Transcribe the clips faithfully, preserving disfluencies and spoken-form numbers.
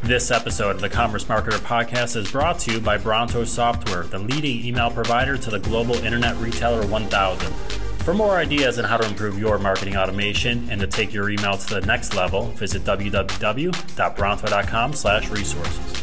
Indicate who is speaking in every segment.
Speaker 1: This episode of the Commerce Marketer Podcast is brought to you by Bronto Software, the leading email provider to the global internet retailer one thousand. For more ideas on how to improve your marketing automation and to take your email to the next level, visit w w w dot bronto dot com slash resources.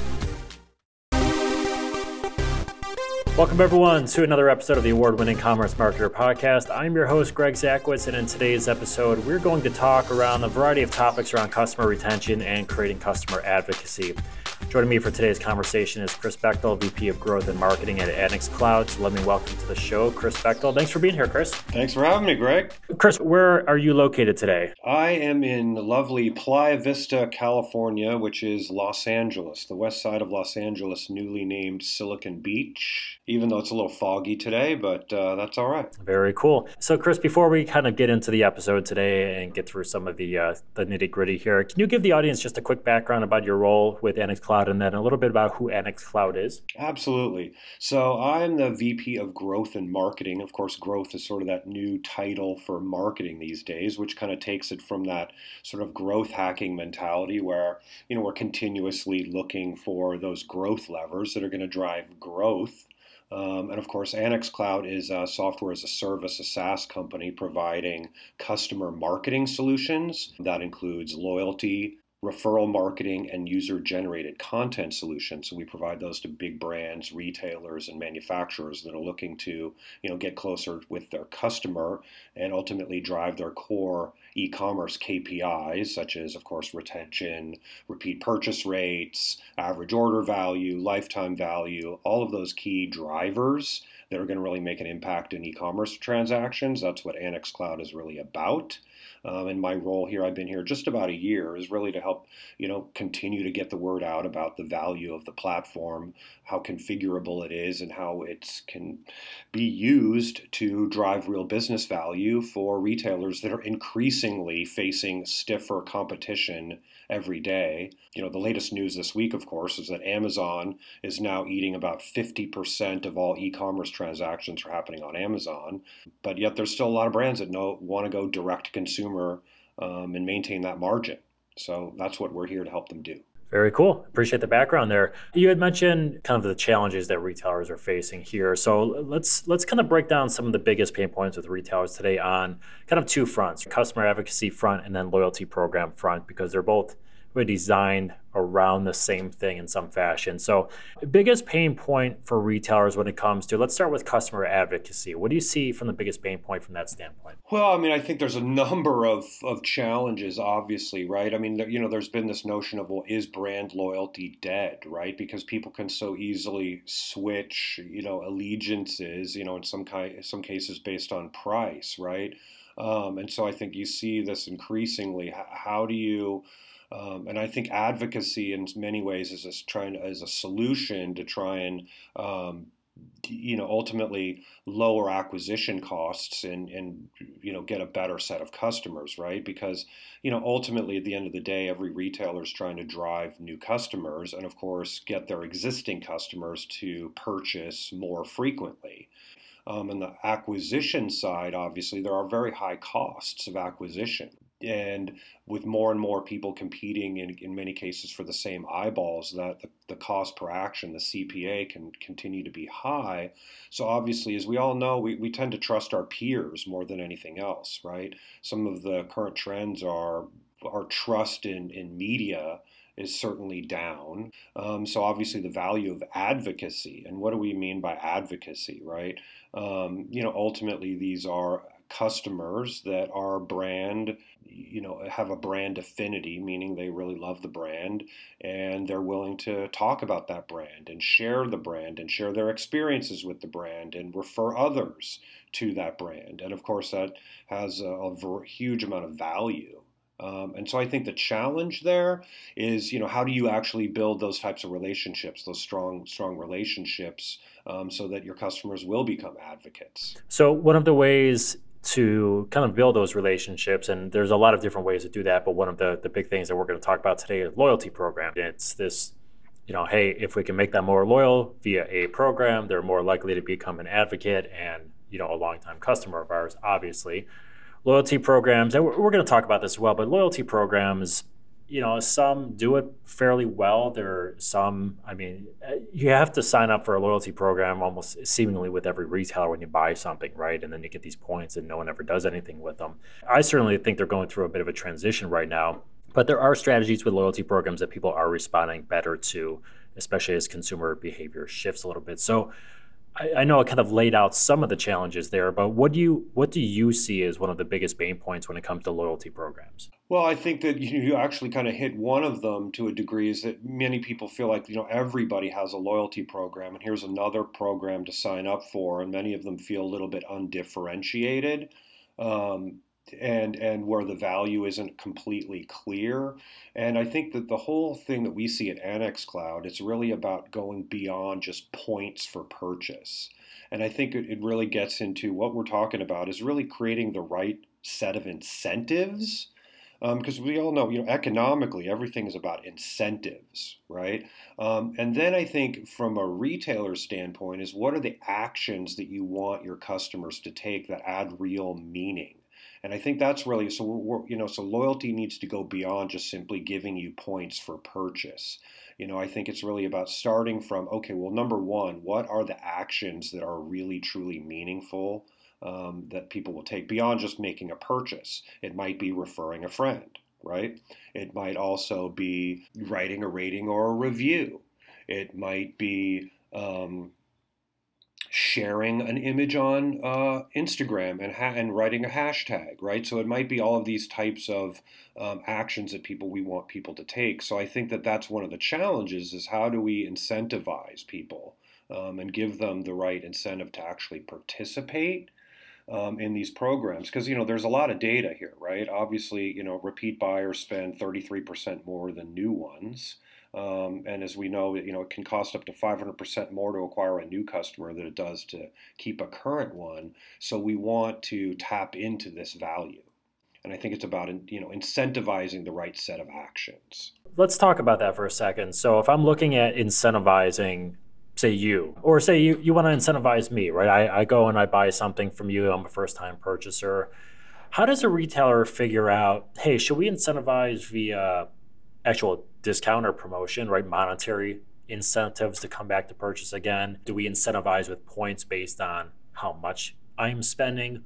Speaker 1: Welcome, everyone, to another episode of the award-winning Commerce Marketer Podcast. I'm your host, Greg Zakowicz, and in today's episode, we're going to talk around a variety of topics around customer retention and creating customer advocacy. Joining me for today's conversation is Chris Bechtel, V P of Growth and Marketing at Annex Cloud. So let me welcome to the show, Chris Bechtel. Thanks for being here, Chris.
Speaker 2: Thanks for having me, Greg.
Speaker 1: Chris, where are you located today?
Speaker 2: I am in lovely Playa Vista, California, which is Los Angeles, the west side of Los Angeles, newly named Silicon Beach, even though it's a little foggy today, but uh, that's all right.
Speaker 1: Very cool. So, Chris, before we kind of get into the episode today and get through some of the, uh, the nitty-gritty here, can you give the audience just a quick background about your role with Annex Cloud and then a little bit about who Annex Cloud is?
Speaker 2: Absolutely. So I'm the V P of Growth and Marketing. Of course, growth is sort of that new title for marketing these days, which kind of takes it from that sort of growth hacking mentality where, you know, we're continuously looking for those growth levers that are going to drive growth. Um, and of course, Annex Cloud is a software as a service, a SaaS company providing customer marketing solutions. That includes loyalty, referral marketing, and user-generated content solutions. So we provide those to big brands, retailers, and manufacturers that are looking to, you know, get closer with their customer and ultimately drive their core e-commerce K P Is, such as, of course, retention, repeat purchase rates, average order value, lifetime value, all of those key drivers that are going to really make an impact in e-commerce transactions. That's what Annex Cloud is really about. Um, and my role here, I've been here just about a year, is really to help, you know, continue to get the word out about the value of the platform, how configurable it is, and how it can be used to drive real business value for retailers that are increasingly facing stiffer competition every day. You know, the latest news this week, of course, is that Amazon is now eating about fifty percent of all e-commerce transactions are happening on Amazon. But yet there's still a lot of brands that know, want to go direct to consumer um, and maintain that margin. So that's what we're here to help them do.
Speaker 1: Very cool. Appreciate the background there. You had mentioned kind of the challenges that retailers are facing here. So let's let's kind of break down some of the biggest pain points with retailers today on kind of two fronts, customer advocacy front and then loyalty program front, because they're both really designed around the same thing in some fashion. So the biggest pain point for retailers when it comes to, let's start with customer advocacy. What do you see from the biggest pain point from that standpoint?
Speaker 2: Well, I mean, I think there's a number of, of challenges, obviously, right? I mean, you know, there's been this notion of, well, is brand loyalty dead, right? Because people can so easily switch, you know, allegiances, you know, in some kind, some cases based on price, right? Um, and so I think you see this increasingly. How do you Um, and I think advocacy in many ways is a, trying as a solution to try and, um, you know, ultimately lower acquisition costs and, and, you know, get a better set of customers, right? Because, you know, ultimately at the end of the day, every retailer is trying to drive new customers and, of course, get their existing customers to purchase more frequently. Um, and the acquisition side, obviously, there are very high costs of acquisition. And with more and more people competing in, in many cases for the same eyeballs, that the, the cost per action, the C P A, can continue to be high. So obviously, as we all know, we, we tend to trust our peers more than anything else, right? Some of the current trends are our trust in, in media is certainly down. Um, so obviously the value of advocacy, and what do we mean by advocacy, right? Um, you know, ultimately these are customers that are brand, you know, have a brand affinity, meaning they really love the brand and they're willing to talk about that brand and share the brand and share their experiences with the brand and refer others to that brand. And of course, that has a, a huge amount of value. Um, and so I think the challenge there is, you know, how do you actually build those types of relationships, those strong, strong relationships, um, so that your customers will become advocates?
Speaker 1: So one of the ways to kind of build those relationships, and there's a lot of different ways to do that, but one of the, the big things that we're going to talk about today is loyalty program. It's this, you know, hey, if we can make them more loyal via a program, they're more likely to become an advocate and, you know, a longtime customer of ours, obviously. Loyalty programs, and we're, we're going to talk about this as well, but loyalty programs, you know, some do it fairly well. There are some, I mean, uh, you have to sign up for a loyalty program almost seemingly with every retailer when you buy something, right? And then you get these points and no one ever does anything with them. I certainly think they're going through a bit of a transition right now, but there are strategies with loyalty programs that people are responding better to, especially as consumer behavior shifts a little bit. So I, I know I kind of laid out some of the challenges there, but what do you what do you see as one of the biggest pain points when it comes to loyalty programs?
Speaker 2: Well, I think that you you actually kind of hit one of them to a degree is that many people feel like, you know, everybody has a loyalty program and here's another program to sign up for. And many of them feel a little bit undifferentiated. Um, and and where the value isn't completely clear. And I think that the whole thing that we see at Annex Cloud is really about going beyond just points for purchase. And I think it, it really gets into what we're talking about is really creating the right set of incentives um, because we all know, you know, economically, everything is about incentives, right? Um, and then I think from a retailer standpoint is what are the actions that you want your customers to take that add real meaning? And I think that's really so. We're, we're, you know, so loyalty needs to go beyond just simply giving you points for purchase. You know, I think it's really about starting from okay. Well, number one, what are the actions that are really truly meaningful um, that people will take beyond just making a purchase? It might be referring a friend, right? It might also be writing a rating or a review. It might be um, sharing an image on uh, Instagram and ha- and writing a hashtag, right? So it might be all of these types of um, actions that people we want people to take. So I think that that's one of the challenges is how do we incentivize people um, and give them the right incentive to actually participate um, in these programs because you know there's a lot of data here, right? Obviously, you know, repeat buyers spend thirty-three percent more than new ones. Um, and as we know, you know, it can cost up to five hundred percent more to acquire a new customer than it does to keep a current one. So we want to tap into this value. And I think it's about, you know, incentivizing the right set of actions.
Speaker 1: Let's talk about that for a second. So if I'm looking at incentivizing, say you, or say you, you want to incentivize me, right? I, I go and I buy something from you. I'm a first time purchaser. How does a retailer figure out, hey, should we incentivize via actual discount or promotion, right? Monetary incentives to come back to purchase again? Do we incentivize with points based on how much I'm spending?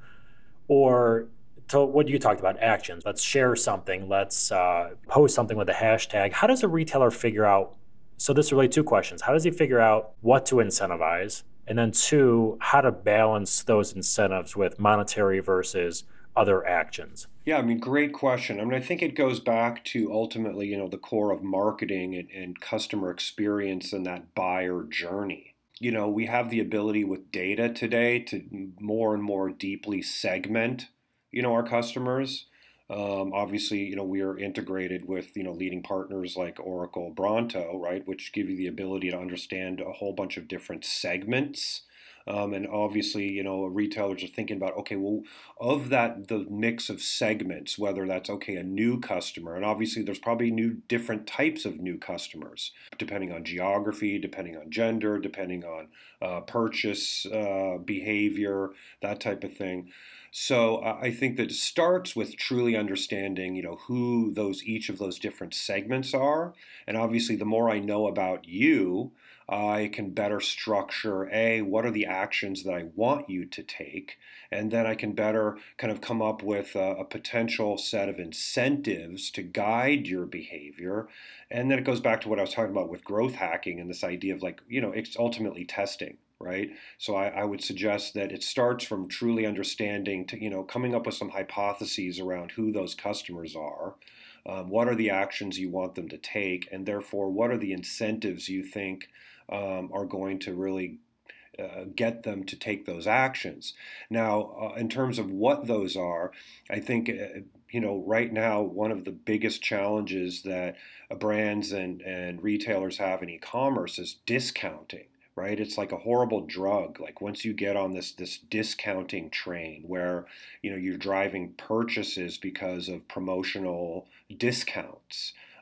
Speaker 1: Or to what you talked about, actions. Let's share something. Let's uh, post something with a hashtag. How does a retailer figure out? So this is really two questions. How does he figure out what to incentivize? And then two, how to balance those incentives with monetary versus other actions?
Speaker 2: Yeah, I mean, great question. I mean, I think it goes back to ultimately, you know, the core of marketing and, and customer experience and that buyer journey. You know, we have the ability with data today to more and more deeply segment, you know, our customers. Um, obviously, you know, we are integrated with, you know, leading partners like Oracle, Bronto, right, which give you the ability to understand a whole bunch of different segments. Um, and obviously, you know, retailers are thinking about, okay, well, of that, the mix of segments, whether that's, okay, a new customer, and obviously there's probably new, different types of new customers, depending on geography, depending on gender, depending on uh, purchase uh, behavior, that type of thing. So uh, I think that it starts with truly understanding, you know, who those each of those different segments are, and obviously the more I know about you, I can better structure a what are the actions that I want you to take, and then I can better kind of come up with a, a potential set of incentives to guide your behavior. And then it goes back to what I was talking about with growth hacking and this idea of like, you know, it's ultimately testing. Right. So I, I would suggest that it starts from truly understanding to, you know, coming up with some hypotheses around who those customers are, um, what are the actions you want them to take, and therefore what are the incentives you think um, are going to really uh, get them to take those actions. Now, uh, in terms of what those are, I think, uh, you know, right now, one of the biggest challenges that uh, brands and, and retailers have in e-commerce is discounting. Right? It's like a horrible drug. Like once you get on this this discounting train where, you know, you're driving purchases because of promotional discounts,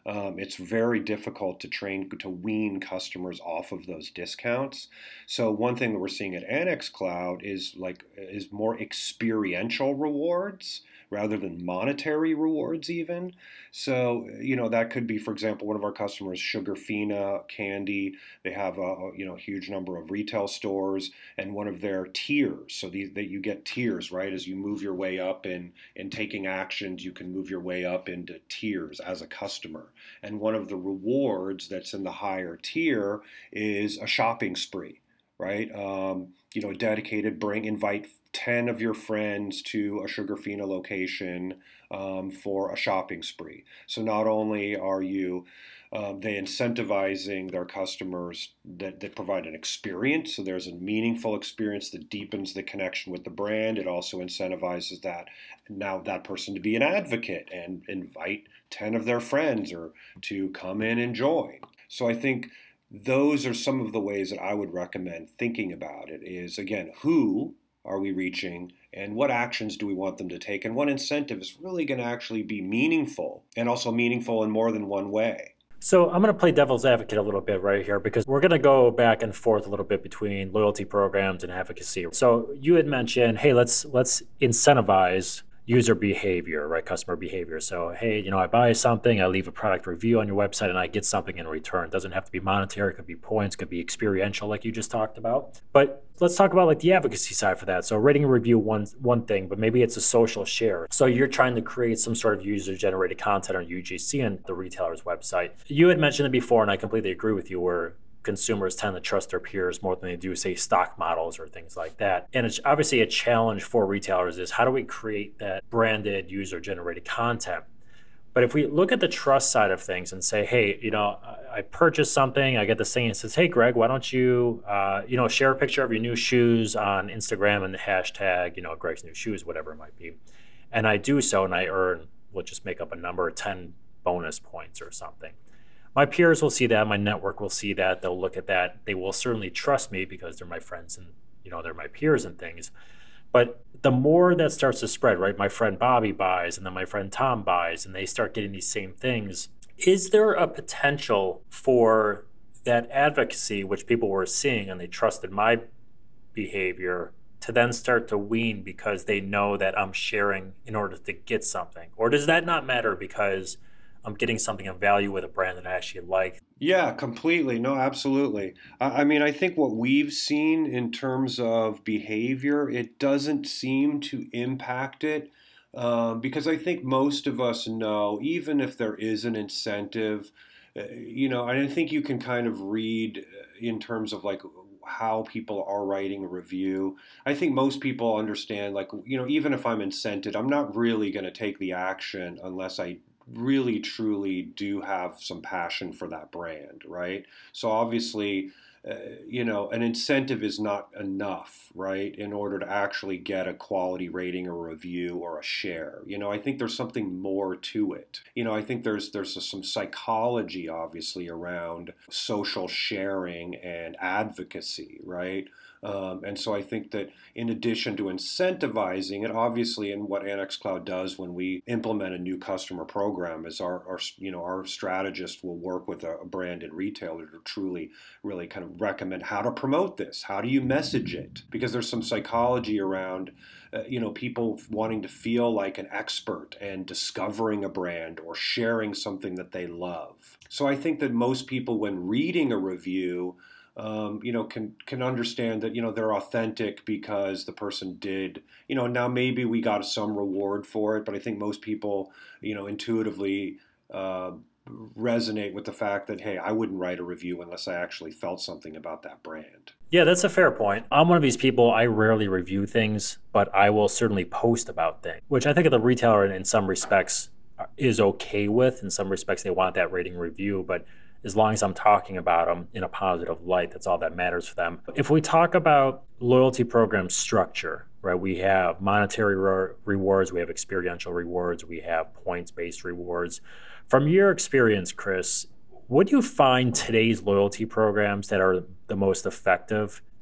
Speaker 2: Um, it's very difficult to train to wean customers off of those discounts. So one thing that we're seeing at Annex Cloud is like is more experiential rewards rather than monetary rewards even. So, you know, that could be, for example, one of our customers, Sugarfina Candy. They have a, you know, huge number of retail stores, and one of their tiers. So the, that you get tiers, right? As you move your way up in, in taking actions, you can move your way up into tiers as a customer. And one of the rewards that's in the higher tier is a shopping spree, right? Um, you know, dedicated, bring, invite ten of your friends to a Sugarfina location um, for a shopping spree. So not only are you um, they incentivizing their customers that, that provide an experience, so there's a meaningful experience that deepens the connection with the brand. It also incentivizes that now that person to be an advocate and invite ten of their friends or to come in and join. So I think those are some of the ways that I would recommend thinking about it is, again, who are we reaching and what actions do we want them to take and what incentive is really going to actually be meaningful and also meaningful in more than one way.
Speaker 1: So I'm going to play devil's advocate a little bit right here because we're going to go back and forth a little bit between loyalty programs and advocacy. So you had mentioned, hey, let's let's incentivize user behavior, right? Customer behavior. So, hey, you know, I buy something, I leave a product review on your website, and I get something in return. It doesn't have to be monetary. It could be points, it could be experiential, like you just talked about. But let's talk about like the advocacy side for that. So rating a review, one one thing, but maybe it's a social share. So you're trying to create some sort of user-generated content on U G C and the retailer's website. You had mentioned it before, and I completely agree with you, where consumers tend to trust their peers more than they do, say, stock models or things like that. And it's obviously a challenge for retailers is how do we create that branded user-generated content? But if we look at the trust side of things and say, hey, you know, I purchased something, I get this thing and it says, hey, Greg, why don't you, uh, you know, share a picture of your new shoes on Instagram and the hashtag, you know, Greg's new shoes, whatever it might be. And I do so and I earn, we'll just make up a number, ten bonus points or something. My peers will see that. My network will see that. They'll look at that. They will certainly trust me because they're my friends and, you know, they're my peers and things. But the more that starts to spread, right? My friend Bobby buys and then my friend Tom buys and they start getting these same things. Is there a potential for that advocacy, which people were seeing and they trusted my behavior, to then start to wean because they know that I'm sharing in order to get something? Or does that not matter because I'm getting something of value with a brand that I actually like?
Speaker 2: Yeah, completely. No, absolutely. I, I mean, I think what we've seen in terms of behavior, it doesn't seem to impact it um, because I think most of us know, even if there is an incentive, uh, you know, I think you can kind of read in terms of like how people are writing a review. I think most people understand, like, you know, even if I'm incented, I'm not really going to take the action unless I really truly do have some passion for that brand, right? So obviously, uh, you know, an incentive is not enough, right, in order to actually get a quality rating or review or a share. You know, I think there's something more to it. You know, I think there's there's some psychology, obviously, around social sharing and advocacy, right? Um, and so I think that in addition to incentivizing it, obviously, and what Annex Cloud does when we implement a new customer program is our, our you know, our strategist will work with a, a branded retailer to truly, really kind of recommend how to promote this. How do you message it? Because there's some psychology around, uh, you know, people wanting to feel like an expert and discovering a brand or sharing something that they love. So I think that most people, when reading a review, Um, you know, can can understand that, you know, they're authentic because the person did, you know, now maybe we got some reward for it, but I think most people, you know, intuitively uh, resonate with the fact that, hey, I wouldn't write a review unless I actually felt something about that brand.
Speaker 1: Yeah, that's a fair point. I'm one of these people, I rarely review things, but I will certainly post about things, which I think the retailer in some respects is okay with. In some respects, they want that rating review, but as long as I'm talking about them in a positive light, that's all that matters for them. If we talk about loyalty program structure, right, we have monetary re- rewards, we have experiential rewards, we have points-based rewards. From your experience, Chris, what do you find today's loyalty programs that are the most effective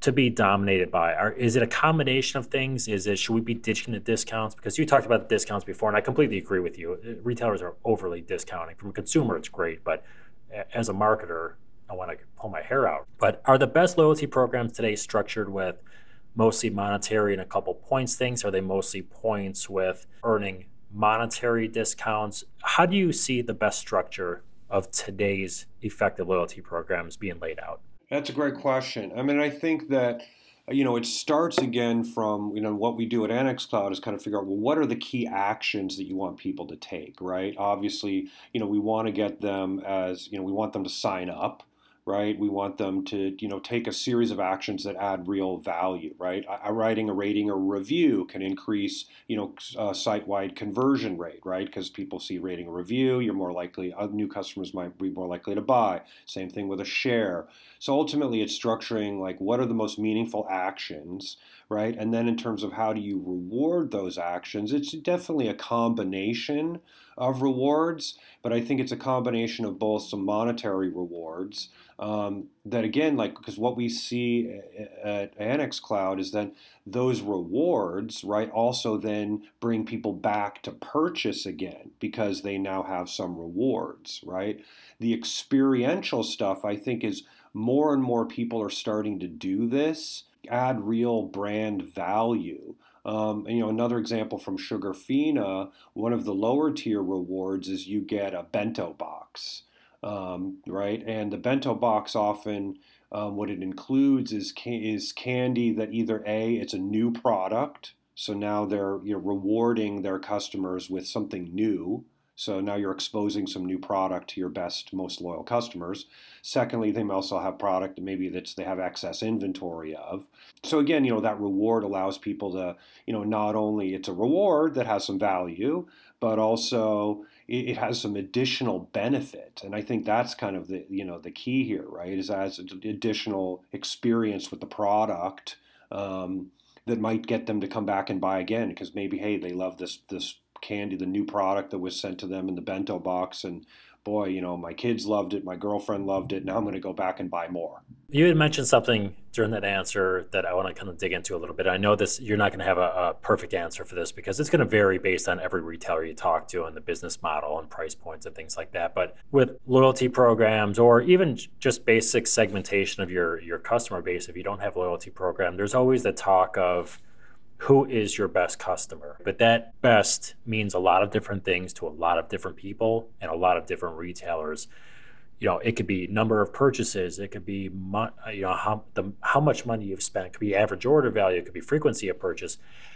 Speaker 1: to be dominated by? Are, is it a combination of things? Is it should we be ditching the discounts? Because you talked about the discounts before, and I completely agree with you. Retailers are overly discounting. From a consumer, it's great, but as a marketer, I want to pull my hair out. But are the best loyalty programs today structured with mostly monetary and a couple points things? Are they mostly points with earning monetary discounts? How do you see the best structure of today's effective loyalty programs being laid out?
Speaker 2: That's a great question. I mean, I think that you know it starts again from you know what we do at Annex Cloud is kind of figure out, well, what are the key actions that you want people to take, right? Obviously, you know we want to get them as you know we want them to sign up, right? We want them to, you know, take a series of actions that add real value, right? I, writing a rating or review can increase, you know, uh, site-wide conversion rate, right? Because people see rating or review, you're more likely, uh, new customers might be more likely to buy. Same thing with a share. So ultimately, it's structuring like what are the most meaningful actions, right? And then in terms of how do you reward those actions, it's definitely a combination of rewards, but I think it's a combination of both some monetary rewards um, that again, like because what we see at Annex Cloud is that those rewards, right, also then bring people back to purchase again because they now have some rewards, right? The experiential stuff, I think, is more and more people are starting to do this, add real brand value. Um, and, you know, another example from Sugarfina, one of the lower tier rewards is you get a bento box, um, right? And the bento box often, um, what it includes is ca- is candy that either A, it's a new product, so now they're you know rewarding their customers with something new. So now you're exposing some new product to your best, most loyal customers. Secondly, they may also have product that maybe that's they have excess inventory of. So again, you know, that reward allows people to, you know, not only it's a reward that has some value, but also it, it has some additional benefit. And I think that's kind of the, you know, the key here, right? Is as additional experience with the product um, that might get them to come back and buy again because maybe, hey, they love this this candy, the new product that was sent to them in the bento box. And boy, you know, my kids loved it. My girlfriend loved it. Now I'm going to go back and buy more.
Speaker 1: You had mentioned something during that answer that I want to kind of dig into a little bit. I know this, you're not going to have a, a perfect answer for this because it's going to vary based on every retailer you talk to and the business model and price points and things like that. But with loyalty programs or even just basic segmentation of your, your customer base, if you don't have a loyalty program, there's always the talk of who is your best customer? But that best means a lot of different things to a lot of different people and a lot of different retailers. You know, it could be number of purchases. It could be, you know, how the how much money you've spent. It could be average order value. It could be frequency of purchase.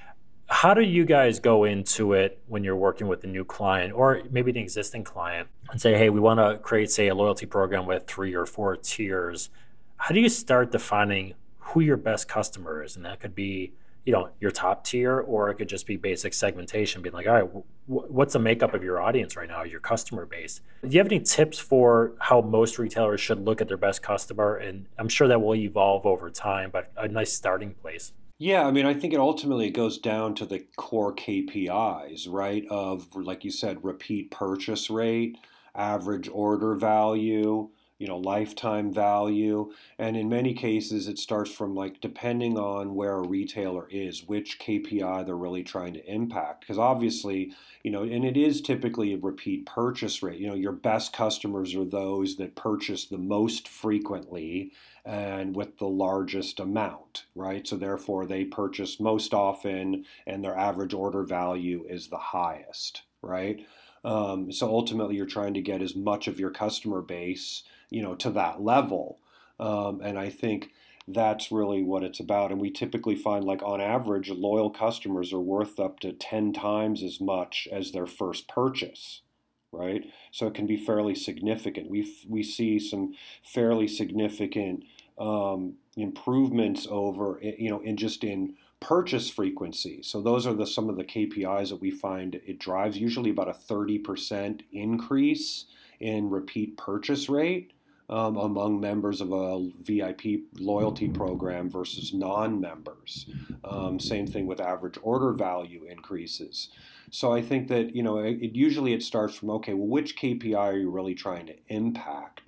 Speaker 1: How do you guys go into it when you're working with a new client or maybe an existing client and say, hey, we want to create, say, a loyalty program with three or four tiers? How do you start defining who your best customer is? And that could be, you know, your top tier, or it could just be basic segmentation, being like, all right, w- what's the makeup of your audience right now, your customer base? Do you have any tips for how most retailers should look at their best customer? And I'm sure that will evolve over time, but a nice starting place.
Speaker 2: Yeah, I mean, I think it ultimately goes down to the core K P Is, right? Of, like you said, repeat purchase rate, average order value, you know, lifetime value. And in many cases, it starts from like depending on where a retailer is, which K P I they're really trying to impact. Because obviously, you know, and it is typically a repeat purchase rate. You know, your best customers are those that purchase the most frequently and with the largest amount, right? So therefore, they purchase most often and their average order value is the highest, right? Um, so ultimately, you're trying to get as much of your customer base, you know, to that level. Um, and I think that's really what it's about. And we typically find, like on average, loyal customers are worth up to ten times as much as their first purchase, right? So it can be fairly significant. We we see some fairly significant um, improvements over, you know, in just in purchase frequency. So those are the some of the K P Is that we find it drives usually about a thirty percent increase in repeat purchase rate um, among members of a V I P loyalty program versus non-members. Um, same thing with average order value increases. So I think that, you know, it, it usually it starts from, okay, well, which K P I are you really trying to impact?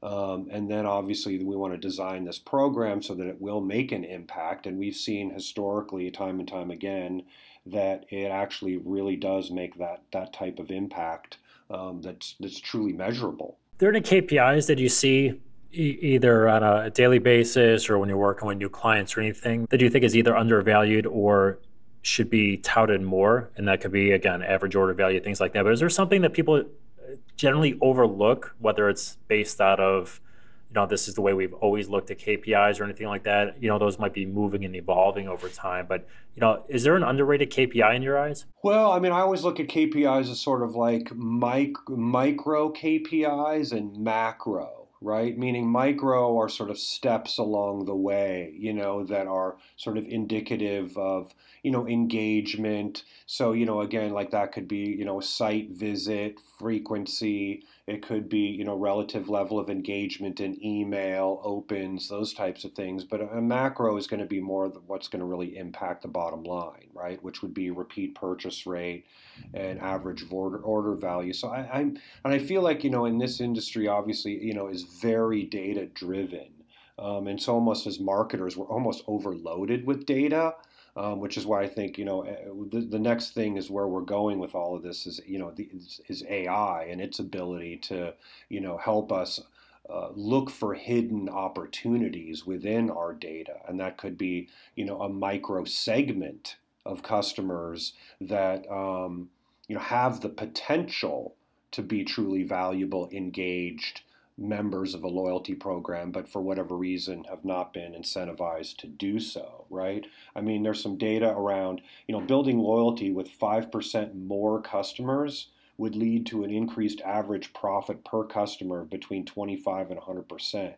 Speaker 2: Um, and then obviously we want to design this program so that it will make an impact. And we've seen historically, time and time again, that it actually really does make that that type of impact um, that's that's truly measurable.
Speaker 1: Are there any K P Is that you see e- either on a daily basis or when you're working with new clients or anything that you think is either undervalued or should be touted more? And that could be, again, average order value, things like that. But is there something that people generally overlook, whether it's based out of, you know, this is the way we've always looked at K P Is or anything like that? You know, those might be moving and evolving over time. But, you know, is there an underrated K P I in your eyes?
Speaker 2: Well, I mean, I always look at K P Is as sort of like mic- micro K P Is and macro, right? Meaning micro are sort of steps along the way, you know, that are sort of indicative of, you know, engagement. So, you know, again, like that could be, you know, site visit frequency. It could be, you know, relative level of engagement in email, opens, those types of things. But a macro is going to be more of what's going to really impact the bottom line, right? Which would be repeat purchase rate and average order order value. So I, I'm and I feel like, you know, in this industry, obviously, you know, is very data driven. Um, and so almost as marketers, we're almost overloaded with data, um, which is why I think, you know, eh, the, the next thing is where we're going with all of this is, you know, the, is, is A I and its ability to, you know, help us uh, look for hidden opportunities within our data. And that could be, you know, a micro segment of customers that, um, you know, have the potential to be truly valuable, engaged members of a loyalty program, but for whatever reason have not been incentivized to do so, right? I mean, there's some data around, you know, building loyalty with five percent more customers would lead to an increased average profit per customer between twenty-five and one hundred percent.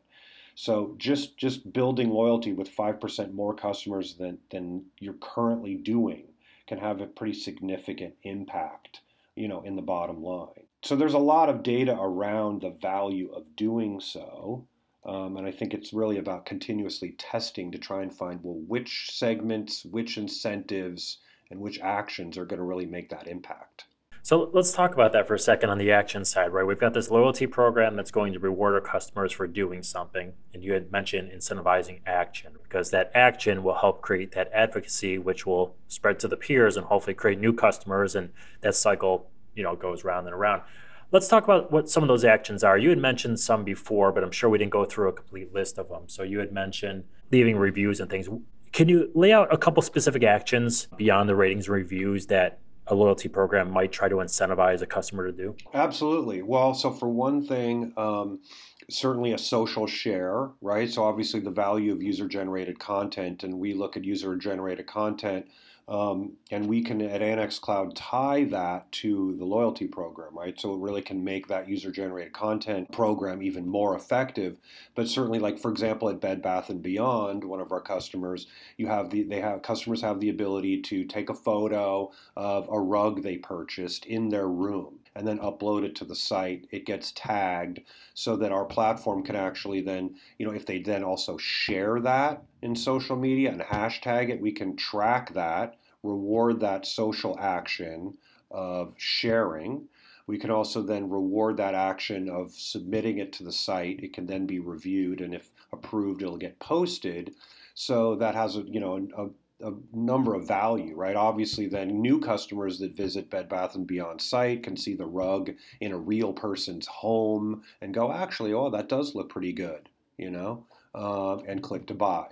Speaker 2: So just just building loyalty with five percent more customers than than you're currently doing can have a pretty significant impact, you know, in the bottom line. So there's a lot of data around the value of doing so. Um, and I think it's really about continuously testing to try and find, well, which segments, which incentives, and which actions are going to really make that impact.
Speaker 1: So let's talk about that for a second on the action side, right? We've got this loyalty program that's going to reward our customers for doing something. And you had mentioned incentivizing action because that action will help create that advocacy, which will spread to the peers and hopefully create new customers. And that cycle, you know, goes round and around. Let's talk about what some of those actions are. You had mentioned some before, but I'm sure we didn't go through a complete list of them. So you had mentioned leaving reviews and things. Can you lay out a couple specific actions beyond the ratings and reviews that a loyalty program might try to incentivize a customer to do?
Speaker 2: Absolutely. Well, so for one thing, um, certainly a social share, right? So obviously the value of user-generated content, and we look at user-generated content, um, and we can at Annex Cloud tie that to the loyalty program, right? So it really can make that user-generated content program even more effective. But certainly, like for example, at Bed Bath and Beyond, one of our customers, you have the they have customers have the ability to take a photo of a rug they purchased in their room and then upload it to the site. It gets tagged so that our platform can actually then, you know, if they then also share that in social media and hashtag it, we can track that, reward that social action of sharing. We can also then reward that action of submitting it to the site. It can then be reviewed, and if approved, it'll get posted. So that has a, you know, a, a number of value, right? Obviously, then new customers that visit Bed Bath and Beyond site can see the rug in a real person's home and go, actually, oh, that does look pretty good, you know, uh, and click to buy.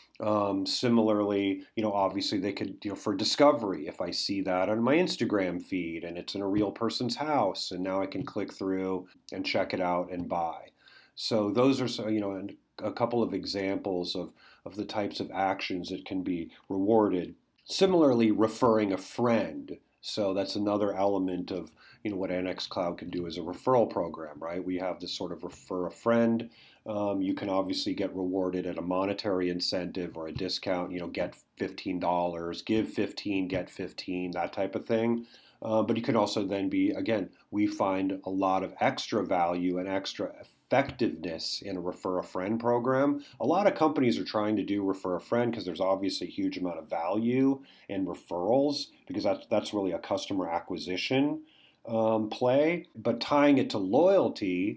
Speaker 2: Um, similarly, you know, obviously they could, you know, for discovery, if I see that on my Instagram feed and it's in a real person's house, and now I can click through and check it out and buy. So those are, so, you know, a couple of examples of, of the types of actions that can be rewarded. Similarly, referring a friend. So that's another element of, you know, what Annex Cloud can do as a referral program, right? We have this sort of refer a friend. Um, you can obviously get rewarded at a monetary incentive or a discount, you know, get fifteen dollars, give fifteen, get fifteen, that type of thing. Uh, but you can also then be, again, we find a lot of extra value and extra effectiveness in a refer a friend program. A lot of companies are trying to do refer a friend because there's obviously a huge amount of value in referrals because that's, that's really a customer acquisition um, play. But tying it to loyalty,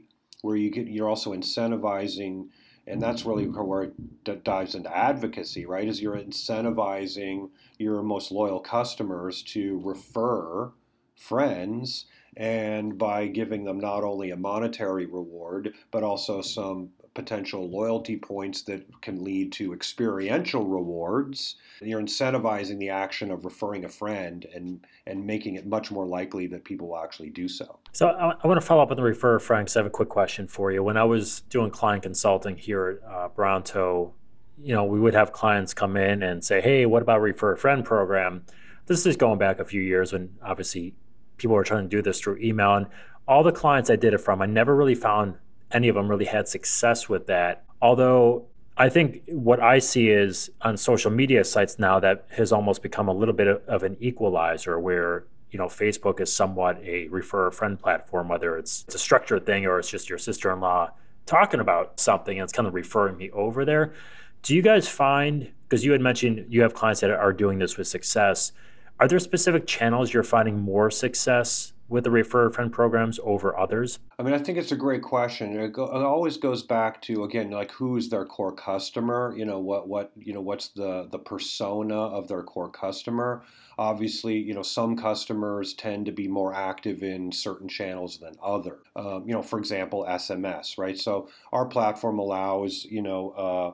Speaker 2: where you get you're also incentivizing, and that's really where it d- dives into advocacy, right? Is you're incentivizing your most loyal customers to refer friends, and by giving them not only a monetary reward, but also some potential loyalty points that can lead to experiential rewards. You're incentivizing the action of referring a friend and and making it much more likely that people will actually do so.
Speaker 1: So I, I want to follow up on the refer a friend because I have a quick question for you. When I was doing client consulting here at uh, Bronto, you know, we would have clients come in and say, "Hey, what about refer a friend program?" This is going back a few years when obviously people were trying to do this through email, and all the clients I did it from, I never really found any of them really had success with that. Although I think what I see is on social media sites now that has almost become a little bit of, of an equalizer where, you know, Facebook is somewhat a refer a friend platform, whether it's, it's a structured thing or it's just your sister-in-law talking about something and it's kind of referring me over there. Do you guys find, because you had mentioned you have clients that are doing this with success, are there specific channels you're finding more success with the refer a friend programs over others?
Speaker 2: I mean, I think it's a great question. It, go, it always goes back to, again, like who's their core customer? You know, what what you know, what's the the persona of their core customer? Obviously, you know, some customers tend to be more active in certain channels than other. Um, you know, for example, S M S, right? So our platform allows, you know. Uh,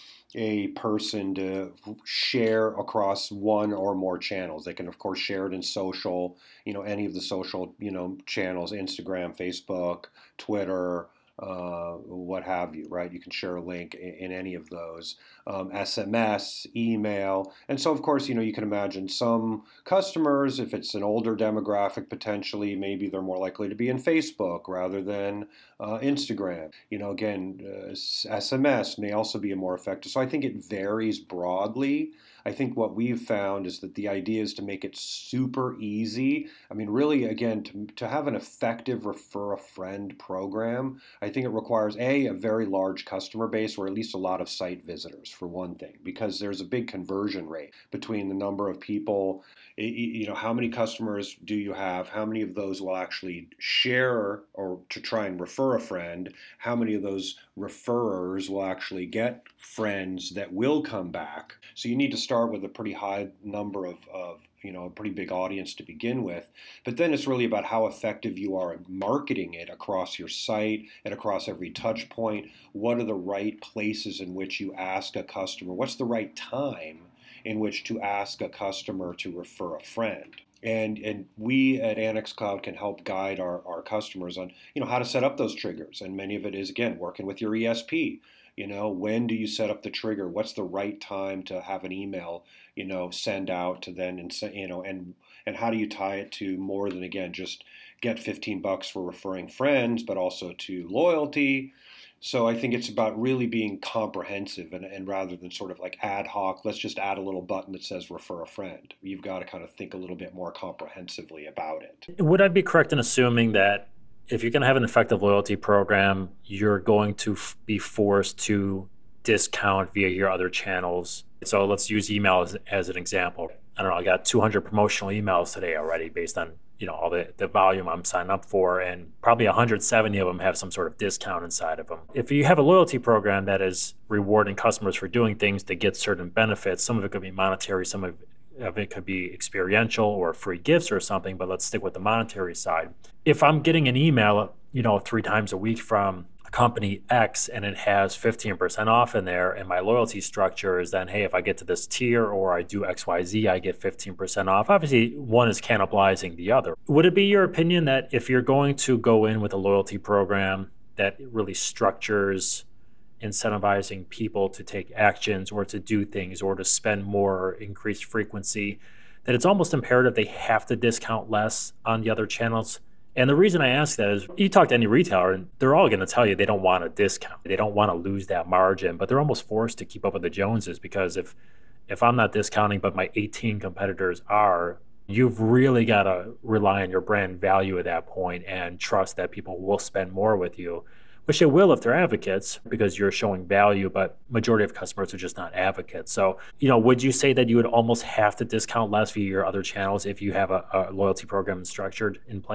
Speaker 2: a person to share across one or more channels. They can, of course, share it in social, you know, any of the social, you know, channels, Instagram, Facebook, Twitter, uh, what have you, right? You can share a link in, in any of those, um, S M S, email. And so, of course, you know, you can imagine some customers, if it's an older demographic, potentially, maybe they're more likely to be in Facebook rather than uh, Instagram. You know, again, uh, S M S may also be a more effective. So I think it varies broadly. I think what we've found is that the idea is to make it super easy. I mean, really, again, to, to have an effective refer a friend program, I think it requires a, a very large customer base, or at least a lot of site visitors, for one thing, because there's a big conversion rate between the number of people, you know, how many customers do you have? How many of those will actually share or to try and refer a friend? How many of those referrers will actually get friends that will come back? So you need to start with a pretty high number of, of you know, a pretty big audience to begin with. But then it's really about how effective you are at marketing it across your site and across every touch point. What are the right places in which you ask a customer? What's the right time in which to ask a customer to refer a friend? And and we at Annex Cloud can help guide our, our customers on, you know, how to set up those triggers. And many of it is, again, working with your E S P. You know, when do you set up the trigger? What's the right time to have an email, you know, send out to then, and you know, and and how do you tie it to more than, again, just get fifteen bucks for referring friends, but also to loyalty. So I think it's about really being comprehensive, and, and rather than sort of like ad hoc, let's just add a little button that says refer a friend. You've got to kind of think a little bit more comprehensively about it.
Speaker 1: Would I be correct in assuming that if you're going to have an effective loyalty program, you're going to f- be forced to discount via your other channels? So let's use email as, as an example. I don't know, I got two hundred promotional emails today already based on, you know, all the, the volume I'm signed up for, and probably one hundred seventy of them have some sort of discount inside of them. If you have a loyalty program that is rewarding customers for doing things to get certain benefits, some of it could be monetary, some of of it could be experiential or free gifts or something, but let's stick with the monetary side. If I'm getting an email, you know, three times a week from company X and it has fifteen percent off in there, and my loyalty structure is then, hey, if I get to this tier or I do X Y Z, I get fifteen percent off. Obviously, one is cannibalizing the other. Would it be your opinion that if you're going to go in with a loyalty program that really structures incentivizing people to take actions or to do things or to spend more or increase frequency, that it's almost imperative they have to discount less on the other channels? And the reason I ask that is you talk to any retailer and they're all going to tell you they don't want a discount. They don't want to lose that margin, but they're almost forced to keep up with the Joneses, because if if I'm not discounting but my eighteen competitors are, you've really got to rely on your brand value at that point and trust that people will spend more with you, which they will if they're advocates because you're showing value, but majority of customers are just not advocates. So, you know, would you say that you would almost have to discount less via your other channels if you have a, a loyalty program structured in place?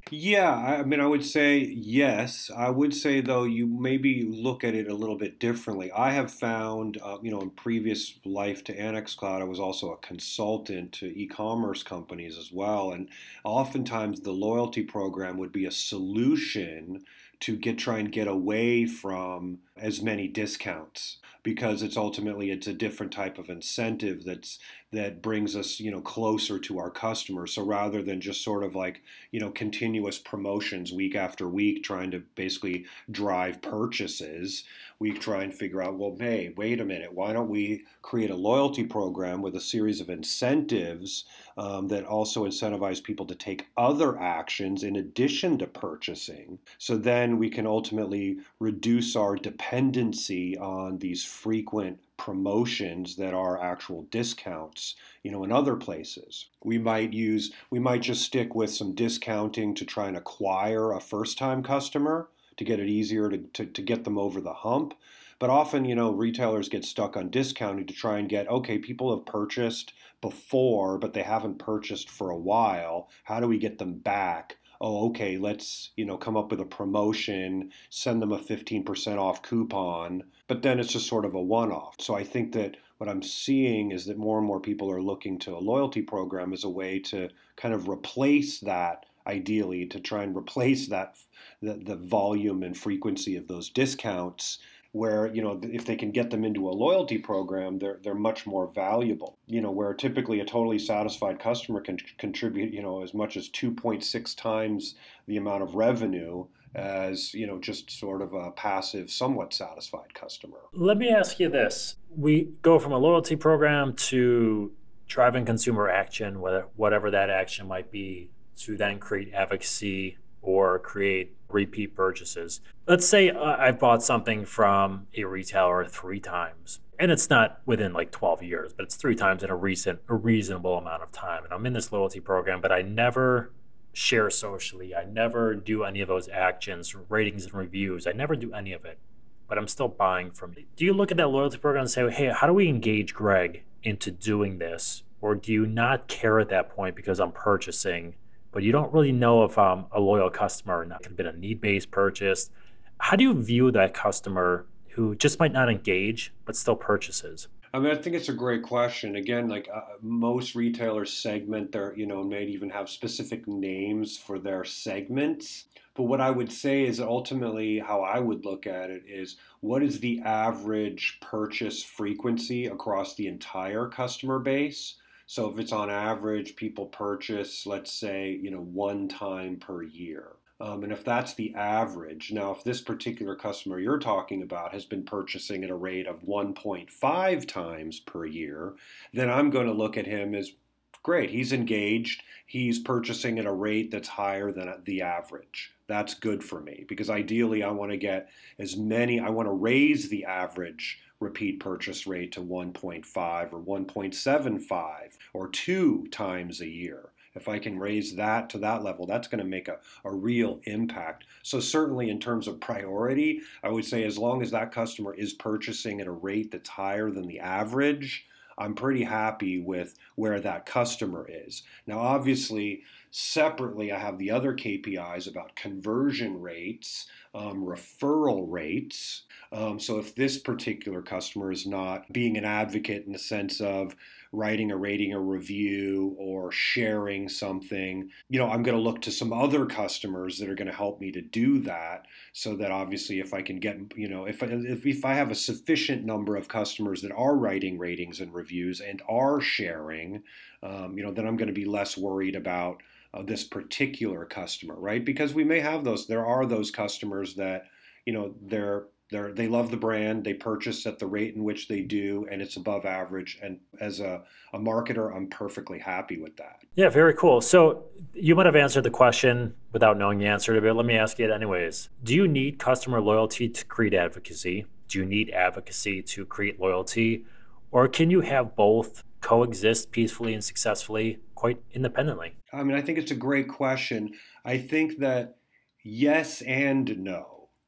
Speaker 2: Yeah, I I mean, I would say yes. I would say though, you maybe look at it a little bit differently. I have found, uh, you know, in previous life to Annex Cloud, I was also a consultant to e-commerce companies as well, and oftentimes the loyalty program would be a solution to get try and get away from as many discounts because it's ultimately it's a different type of incentive that's that brings us, you know, closer to our customers. So rather than just sort of like, you know, continuous promotions week after week, trying to basically drive purchases, we try and figure out, well, hey, wait a minute, why don't we create a loyalty program with a series of incentives um, that also incentivize people to take other actions in addition to purchasing? So then we can ultimately reduce our dependency on these frequent promotions that are actual discounts, you know, in other places. We might use, we might just stick with some discounting to try and acquire a first time customer to get it easier to, to, to get them over the hump. But often, you know, retailers get stuck on discounting to try and get, okay, people have purchased before, but they haven't purchased for a while. How do we get them back? Oh, okay, let's, you know, come up with a promotion, send them a fifteen percent off coupon, but then it's just sort of a one-off. So I think that what I'm seeing is that more and more people are looking to a loyalty program as a way to kind of replace that, ideally to try and replace that the, the volume and frequency of those discounts, where, you know, if they can get them into a loyalty program, they're they're much more valuable. You know, where typically a totally satisfied customer can contribute, you know, as much as two point six times the amount of revenue as, you know, just sort of a passive, somewhat satisfied customer.
Speaker 1: Let me ask you this. We go from a loyalty program to driving consumer action, whether whatever that action might be, to then create advocacy or create repeat purchases. Let's say uh, I've bought something from a retailer three times, and it's not within like twelve years, but it's three times in a recent, a reasonable amount of time. And I'm in this loyalty program, but I never share socially. I never do any of those actions, ratings and reviews. I never do any of it, but I'm still buying from you. Do you look at that loyalty program and say, hey, how do we engage Greg into doing this? Or do you not care at that point because I'm purchasing, but you don't really know if I'm a loyal customer or not? It could have been a need-based purchase. How do you view that customer who just might not engage, but still purchases?
Speaker 2: I mean, I think it's a great question. Again, like uh, most retailers segment their, you know, may even have specific names for their segments. But what I would say is ultimately how I would look at it is what is the average purchase frequency across the entire customer base? So if it's on average, people purchase, let's say, you know, one time per year. Um, and if that's the average, now if this particular customer you're talking about has been purchasing at a rate of one point five times per year, then I'm going to look at him as great. He's engaged. He's purchasing at a rate that's higher than the average. That's good for me because ideally I want to get as many, I want to raise the average repeat purchase rate to one point five or one point seven five or two times a year. If I can raise that to that level, that's going to make a, a real impact. So certainly in terms of priority, I would say as long as that customer is purchasing at a rate that's higher than the average, I'm pretty happy with where that customer is. Now, obviously, separately, I have the other K P Is about conversion rates, um, referral rates. Um, so if this particular customer is not being an advocate in the sense of writing a rating or review or sharing something, you know, I'm going to look to some other customers that are going to help me to do that. So that obviously if I can get, you know, if I, if, if I have a sufficient number of customers that are writing ratings and reviews and are sharing, um, you know, then I'm going to be less worried about uh, this particular customer, right? Because we may have those, there are those customers that, you know, they're They're, they love the brand, they purchase at the rate in which they do, and it's above average. And as a, a marketer, I'm perfectly happy with that.
Speaker 1: Yeah, very cool. So you might have answered the question without knowing the answer to it. Let me ask you it anyways. Do you need customer loyalty to create advocacy? Do you need advocacy to create loyalty? Or can you have both coexist peacefully and successfully quite independently?
Speaker 2: I mean, I think it's a great question. I think that yes and no.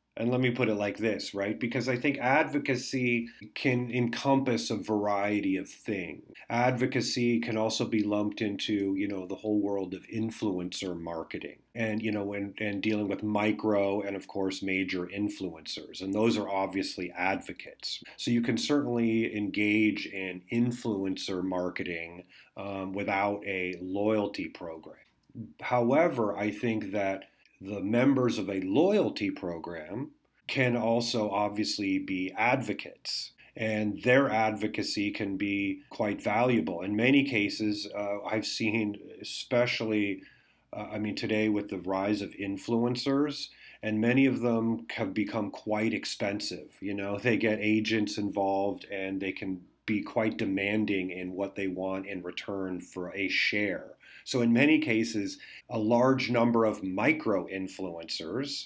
Speaker 2: And let me put it like this, right? Because I think advocacy can encompass a variety of things. Advocacy can also be lumped into, you know, the whole world of influencer marketing and, you know, and, and dealing with micro and, of course, major influencers. And those are obviously advocates. So you can certainly engage in influencer marketing um, without a loyalty program. However, I think that the members of a loyalty program can also obviously be advocates, and their advocacy can be quite valuable. In many cases, uh, I've seen, especially, uh, I mean, today with the rise of influencers, and many of them have become quite expensive. You know, they get agents involved and they can be quite demanding in what they want in return for a share. So, in many cases, a large number of micro influencers,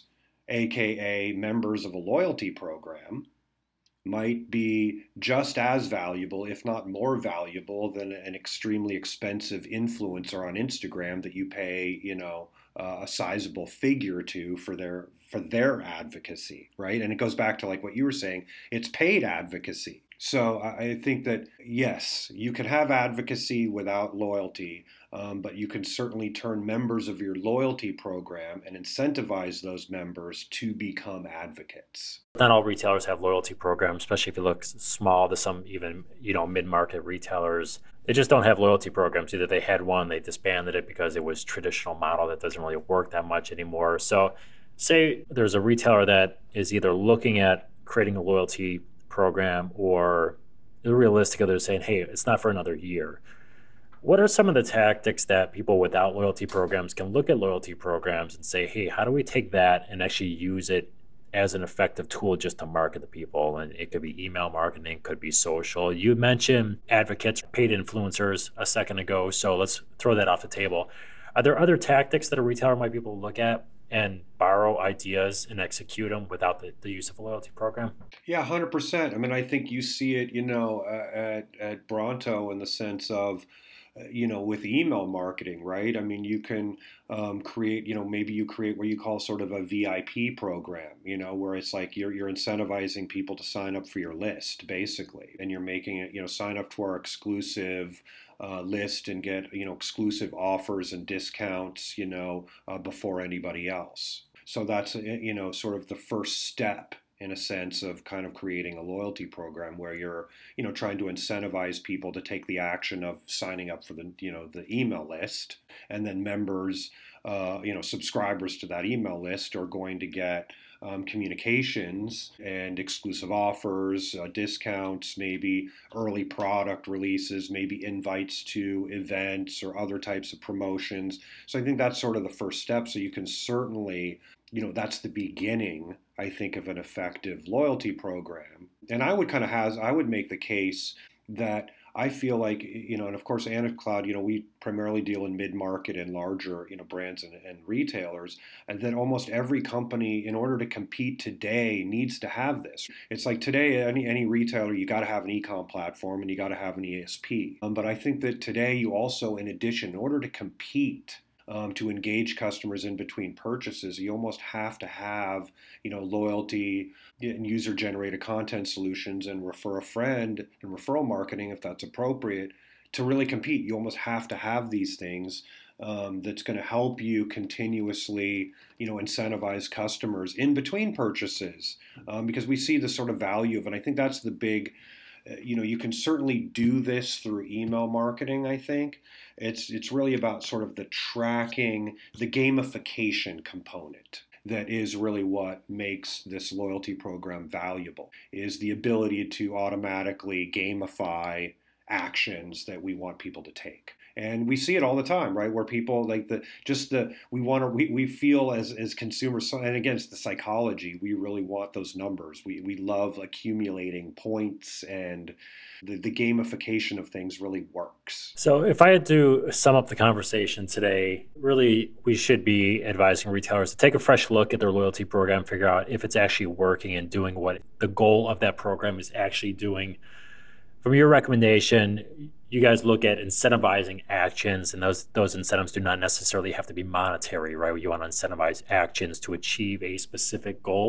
Speaker 2: aka members of a loyalty program, might be just as valuable, if not more valuable, than an extremely expensive influencer on Instagram that you pay, you know, uh, a sizable figure to for their for their advocacy, right? And it goes back to like what you were saying, it's paid advocacy. So I think that, yes, you can have advocacy without loyalty, um, but you can certainly turn members of your loyalty program and incentivize those members to become advocates.
Speaker 1: Not all retailers have loyalty programs, especially if you look small to some even, you know, mid-market retailers. They just don't have loyalty programs. Either they had one, they disbanded it because it was traditional model that doesn't really work that much anymore. So say there's a retailer that is either looking at creating a loyalty program or realistically they're saying, hey, it's not for another year. What are some of the tactics that people without loyalty programs can look at loyalty programs and say, hey, how do we take that and actually use it as an effective tool just to market to people? And it could be email marketing, could be social. You mentioned advocates, paid influencers a second ago, so let's throw that off the table. Are there other tactics that a retailer might be able to look at and borrow ideas and execute them without the, the use of a loyalty program?
Speaker 2: Yeah, one hundred percent. I mean, I think you see it, you know, uh, at, at Bronto in the sense of, uh, you know, with email marketing, right? I mean, you can um, create, you know, maybe you create what you call sort of a V I P program, you know, where it's like you're, you're incentivizing people to sign up for your list, basically. And you're making it, you know, sign up to our exclusive Uh, list and get, you know, exclusive offers and discounts, you know, uh, before anybody else. So that's, you know, sort of the first step in a sense of kind of creating a loyalty program where you're, you know, trying to incentivize people to take the action of signing up for the, you know, the email list, and then members, uh, you know, subscribers to that email list are going to get Um, communications and exclusive offers, uh, discounts, maybe early product releases, maybe invites to events or other types of promotions. So I think that's sort of the first step. So you can certainly, you know, that's the beginning, I think, of an effective loyalty program. And I would kind of has, I would make the case that I feel like, you know, and of course, AnnaCloud, you know, we primarily deal in mid-market and larger, you know, brands and, and retailers, and then almost every company, in order to compete today, needs to have this. It's like today, any any retailer, you got to have an e-com platform and you got to have an E S P. Um, but I think that today, you also, in addition, in order to compete, Um, to engage customers in between purchases, you almost have to have, you know, loyalty and user-generated content solutions and refer a friend and referral marketing, if that's appropriate, to really compete. You almost have to have these things um, that's going to help you continuously, you know, incentivize customers in between purchases, um, because we see the sort of value of it. And I think that's the big. You know, you can certainly do this through email marketing, I think. It's it's really about sort of the tracking, the gamification component that is really what makes this loyalty program valuable, is the ability to automatically gamify actions that we want people to take. And we see it all the time, right? Where people like the just the we want to we, we feel as as consumers, and again, it's the psychology. We really want those numbers. We we love accumulating points, and the, the gamification of things really works.
Speaker 1: So if I had to sum up the conversation today, really we should be advising retailers to take a fresh look at their loyalty program, figure out if it's actually working and doing what the goal of that program is actually doing. From your recommendation, you guys look at incentivizing actions, and those those incentives do not necessarily have to be monetary, right? You want to incentivize actions to achieve a specific goal.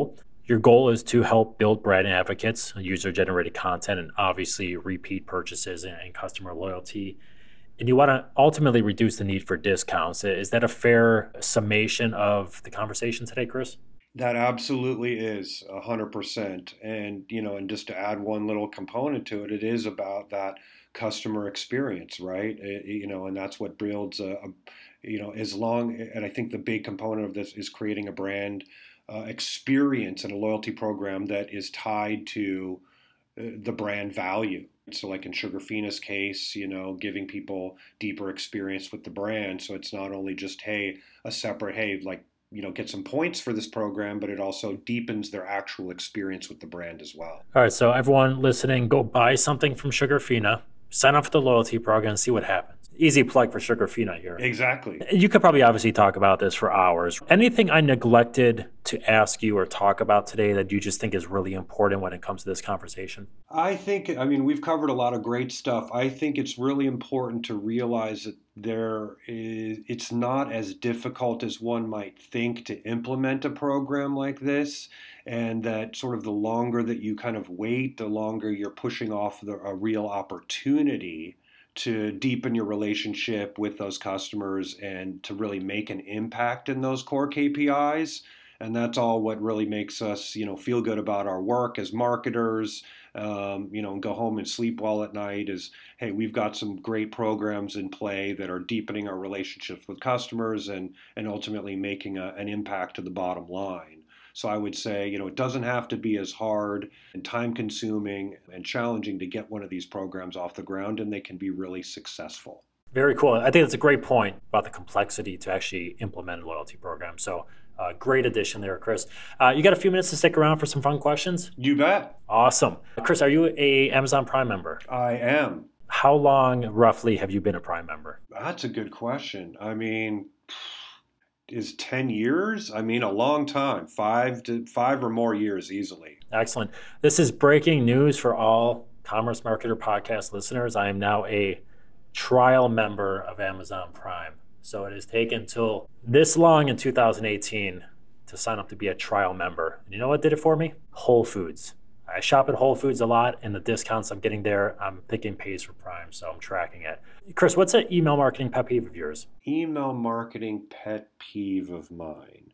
Speaker 1: Your goal is to help build brand advocates, user-generated content, and obviously repeat purchases and, and customer loyalty. And you want to ultimately reduce the need for discounts. Is that a fair summation of the conversation today, Chris?
Speaker 2: That absolutely is a hundred percent. And, you know, and just to add one little component to it, it is about that customer experience, right? It- you know, and that's what builds a, a, you know, as long, and I think the big component of this is creating a brand uh, experience and a loyalty program that is tied to uh, the brand value. So, like in Sugarfina's case, you know, giving people deeper experience with the brand. So it's not only just, hey, a separate, hey, like, you know, get some points for this program, but it also deepens their actual experience with the brand as well.
Speaker 1: All right, so everyone listening, go buy something from Sugarfina, sign up for the loyalty program, and see what happens. Easy plug for Sugarfina here.
Speaker 2: Exactly.
Speaker 1: You could probably obviously talk about this for hours. Anything I neglected to ask you or talk about today that you just think is really important when it comes to this conversation?
Speaker 2: I think, I mean, we've covered a lot of great stuff. I think it's really important to realize that there is, it's not as difficult as one might think to implement a program like this. And that sort of the longer that you kind of wait, the longer you're pushing off the, a real opportunity to deepen your relationship with those customers and to really make an impact in those core K P Is. And that's all what really makes us, you know, feel good about our work as marketers, um, you know, and go home and sleep well at night is, hey, we've got some great programs in play that are deepening our relationships with customers and, and ultimately making a, an impact to the bottom line. So I would say, you know, it doesn't have to be as hard and time consuming and challenging to get one of these programs off the ground, and they can be really successful.
Speaker 1: Very cool. I think that's a great point about the complexity to actually implement a loyalty program. So uh, great addition there, Chris. Uh, you got a few minutes to stick around for some fun questions?
Speaker 2: You bet.
Speaker 1: Awesome. Chris, are you a Amazon Prime member?
Speaker 2: I am.
Speaker 1: How long roughly have you been a Prime member?
Speaker 2: That's a good question. I mean, is ten years? I mean, a long time, five to five or more years easily.
Speaker 1: Excellent. This is breaking news for all Commerce Marketer podcast listeners. I am now a trial member of Amazon Prime. So it has taken till this long in two thousand eighteen to sign up to be a trial member. And you know what did it for me? Whole Foods. I shop at Whole Foods a lot, and the discounts I'm getting there, I'm thinking pays for Prime, so I'm tracking it. Chris, what's an email marketing pet peeve of yours?
Speaker 2: Email marketing pet peeve of mine.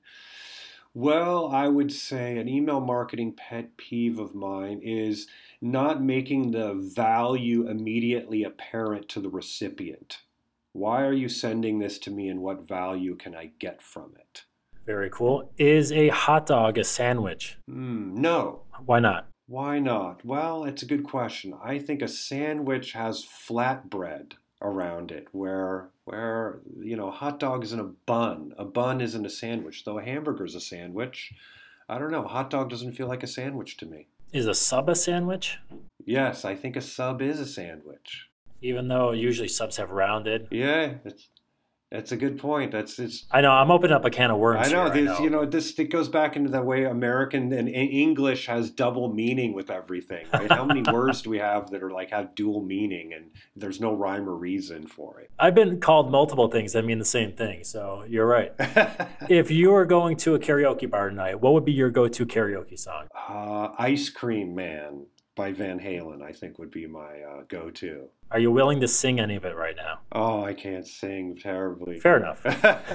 Speaker 2: Well, I would say an email marketing pet peeve of mine is not making the value immediately apparent to the recipient. Why are you sending this to me and what value can I get from it?
Speaker 1: Very cool. Is a hot dog a sandwich?
Speaker 2: Mm, no.
Speaker 1: Why not?
Speaker 2: Why not? Well, it's a good question. I think a sandwich has flatbread around it where where you know, hot dog is in a bun. A bun isn't a sandwich, though a hamburger's a sandwich. I don't know. Hot dog doesn't feel like a sandwich to me.
Speaker 1: Is a sub a sandwich?
Speaker 2: Yes, I think a sub is a sandwich.
Speaker 1: Even though usually subs have rounded.
Speaker 2: Yeah, it's That's a good point. That's it's.
Speaker 1: I know I'm opening up a can of worms.
Speaker 2: I know
Speaker 1: here,
Speaker 2: this.
Speaker 1: I know.
Speaker 2: You know this. It goes back into the way American and English has double meaning with everything. Right? How many words do we have that are like have dual meaning, and there's no rhyme or reason for it?
Speaker 1: I've been called multiple things that mean the same thing. So you're right. If you were going to a karaoke bar tonight, what would be your go-to karaoke song?
Speaker 2: uh, Ice Cream Man by Van Halen, I think, would be my uh, go-to.
Speaker 1: Are you willing to sing any of it right now?
Speaker 2: Oh, I can't sing terribly.
Speaker 1: Fair enough.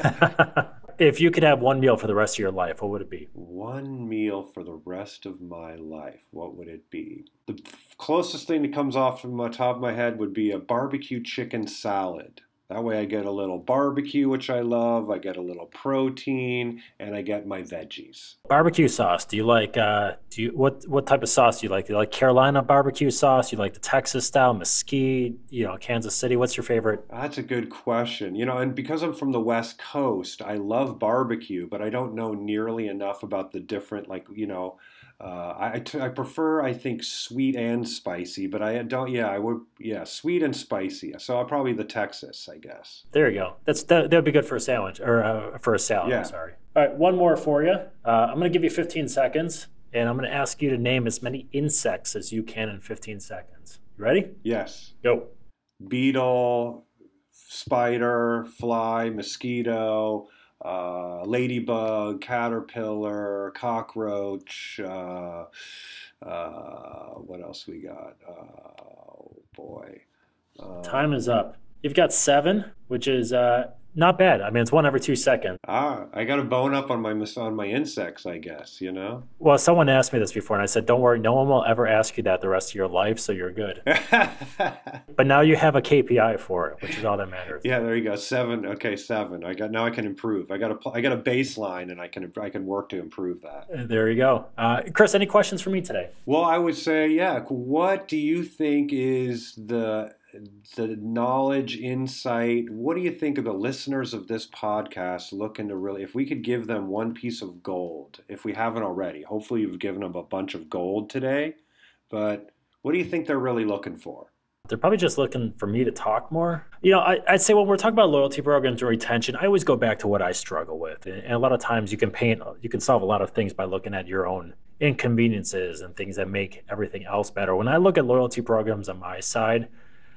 Speaker 1: If you could have one meal for the rest of your life, what would it be?
Speaker 2: One meal for the rest of my life, what would it be? The closest thing that comes off from the top of my head would be a barbecue chicken salad. That way I get a little barbecue, which I love, I get a little protein, and I get my veggies.
Speaker 1: Barbecue sauce. Do you like, uh, do you, what, what type of sauce do you like? Do you like Carolina barbecue sauce? Do you like the Texas style, Mesquite, you know, Kansas City? What's your favorite?
Speaker 2: That's a good question. You know, and because I'm from the West Coast, I love barbecue, but I don't know nearly enough about the different, like, you know, Uh, I, I, t- I prefer, I think, sweet and spicy, but I don't, yeah, I would, yeah, sweet and spicy. So I'll probably the Texas, I guess.
Speaker 1: There you go. That's that would be good for a sandwich, or uh, for a salad,
Speaker 2: Yeah.
Speaker 1: I'm sorry. All right, one more for you. Uh, I'm going to give you fifteen seconds, and I'm going to ask you to name as many insects as you can in fifteen seconds. You ready?
Speaker 2: Yes.
Speaker 1: Go.
Speaker 2: Beetle, spider, fly, mosquito, uh, ladybug, caterpillar, cockroach. Uh, uh, what else we got? Uh, oh boy.
Speaker 1: Time is
Speaker 2: Um,
Speaker 1: up. You've got seven, which is uh, not bad. I mean, it's one every two seconds.
Speaker 2: ah, I got a bone up on my on my insects, I guess. You know.
Speaker 1: Well, someone asked me this before, and I said, don't worry, no one will ever ask you that the rest of your life, so you're good. But now you have a K P I for it, which is all that matters.
Speaker 2: Yeah, there you go. Seven. Okay, seven. I got now. I can improve. I got a. I got a baseline, and I can. I can work to improve that.
Speaker 1: Uh, There you go. Uh, Chris, any questions for me today?
Speaker 2: Well, I would say, yeah. What do you think is the the knowledge, insight? What do you think of the listeners of this podcast looking to really? If we could give them one piece of gold, if we haven't already, hopefully you've given them a bunch of gold today. But what do you think they're really looking for?
Speaker 1: They're probably just looking for me to talk more. You know, I, I'd say when we're talking about loyalty programs or retention, I always go back to what I struggle with. And, and a lot of times you can paint, you can solve a lot of things by looking at your own inconveniences and things that make everything else better. When I look at loyalty programs on my side,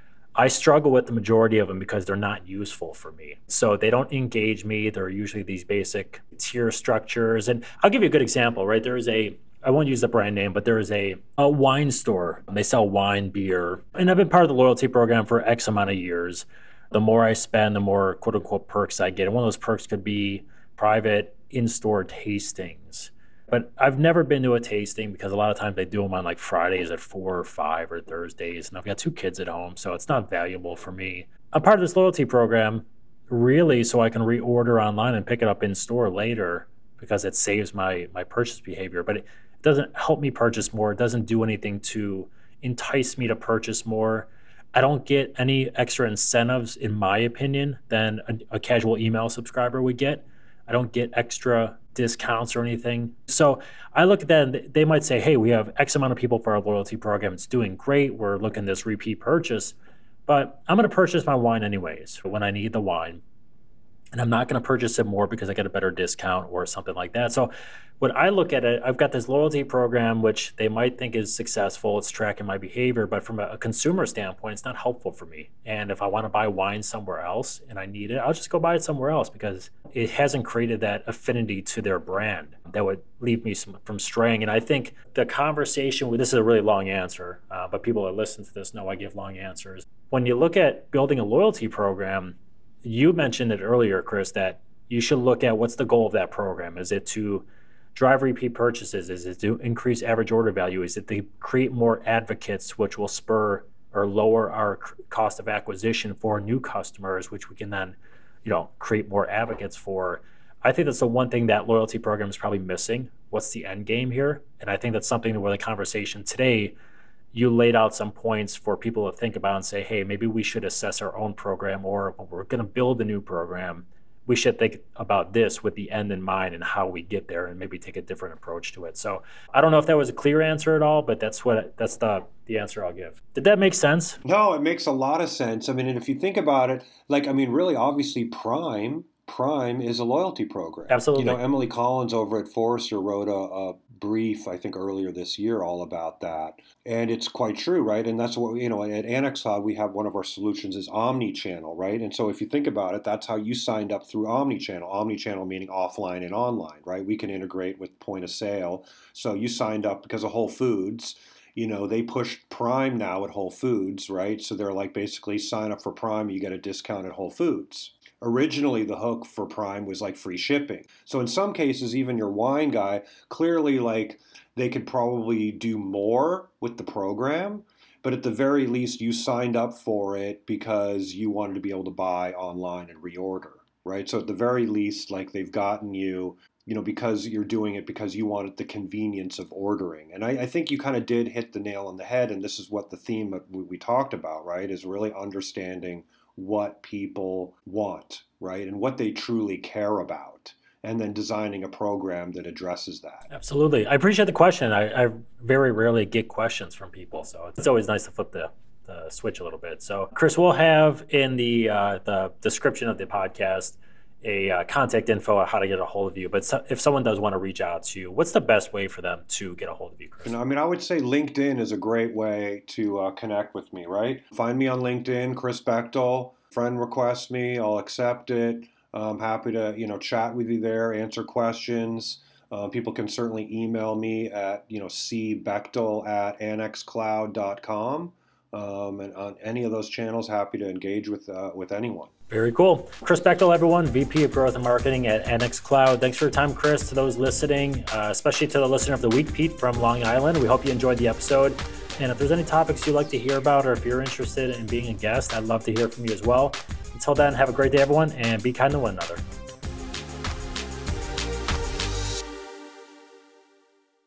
Speaker 1: I struggle with the majority of them because they're not useful for me. So they don't engage me. They're usually these basic tier structures. And I'll give you a good example, right? There is a, I won't use the brand name, but there is a, a wine store. They sell wine, beer. And I've been part of the loyalty program for X amount of years. The more I spend, the more quote unquote perks I get. And one of those perks could be private in-store tastings. But I've never been to a tasting because a lot of times they do them on like Fridays at four or five or Thursdays. And I've got two kids at home, so it's not valuable for me. I'm part of this loyalty program really so I can reorder online and pick it up in store later because it saves my my purchase behavior. But it doesn't help me purchase more. It doesn't do anything to entice me to purchase more. I don't get any extra incentives, in my opinion, than a, a casual email subscriber would get. I don't get extra discounts or anything. So I look at that and they might say, hey, we have X amount of people for our loyalty program. It's doing great. We're looking at this repeat purchase, but I'm going to purchase my wine anyways when I need the wine. And I'm not going to purchase it more because I get a better discount or something like that. So when I look at it, I've got this loyalty program, which they might think is successful. It's tracking my behavior, but from a consumer standpoint, it's not helpful for me. And if I want to buy wine somewhere else and I need it, I'll just go buy it somewhere else because it hasn't created that affinity to their brand that would leave me some, from straying. And I think the conversation, this is a really long answer, uh, but people that listen to this know I give long answers. When you look at building a loyalty program, you mentioned it earlier, Chris, that you should look at what's the goal of that program. Is it to drive repeat purchases? Is it to increase average order value? Is it to create more advocates, which will spur or lower our cost of acquisition for new customers, which we can then, you know, create more advocates for? I think that's the one thing that loyalty program is probably missing. What's the end game here? And I think that's something where the conversation today, you laid out some points for people to think about and say, hey, maybe we should assess our own program, or when we're going to build a new program, we should think about this with the end in mind and how we get there and maybe take a different approach to it. So I don't know if that was a clear answer at all, but that's what that's the the answer I'll give. Did that make sense?
Speaker 2: No, it makes a lot of sense. I mean, and if you think about it, like, I mean, really, obviously, Prime, Prime is a loyalty program.
Speaker 1: Absolutely.
Speaker 2: You know, Emily Collins over at Forrester wrote a, a brief, I think, earlier this year all about that. And it's quite true, right? And that's what, you know, at Anixod, we have one of our solutions is omni-channel, right? And so if you think about it, that's how you signed up through omni-channel. Omni-channel meaning offline and online, right? We can integrate with point of sale. So you signed up because of Whole Foods. You know, they pushed Prime now at Whole Foods, right? So they're like basically sign up for Prime, you get a discount at Whole Foods. Originally, the hook for Prime was like free shipping. So in some cases, even your wine guy, clearly like they could probably do more with the program, but at the very least, you signed up for it because you wanted to be able to buy online and reorder, right? So at the very least, like they've gotten you, you know, because you're doing it because you wanted the convenience of ordering. And I, I think you kind of did hit the nail on the head, and this is what the theme that we, we talked about, right, is really understanding what people want, right, and what they truly care about, and then designing a program that addresses that.
Speaker 1: Absolutely. I appreciate the question. I, I very rarely get questions from people, so it's always nice to flip the, the switch a little bit. So, Chris, we'll have in the uh, the description of the podcast a uh, contact info on how to get a hold of you. But so, if someone does want to reach out to you, what's the best way for them to get a hold of you, Chris?
Speaker 2: You know, I mean, I would say LinkedIn is a great way to uh, connect with me, right? Find me on LinkedIn, Chris Bechtel. Friend requests me, I'll accept it. I'm happy to, you know, chat with you there, answer questions. Uh, people can certainly email me at, you know, cbechtel at annexcloud dot com. Um, and on any of those channels, happy to engage with uh, with anyone.
Speaker 1: Very cool. Chris Bechtel, everyone, V P of Growth and Marketing at Annex Cloud. Thanks for your time, Chris. To those listening, uh, especially to the listener of the week, Pete from Long Island, we hope you enjoyed the episode. And if there's any topics you'd like to hear about, or if you're interested in being a guest, I'd love to hear from you as well. Until then, have a great day, everyone, and be kind to one another.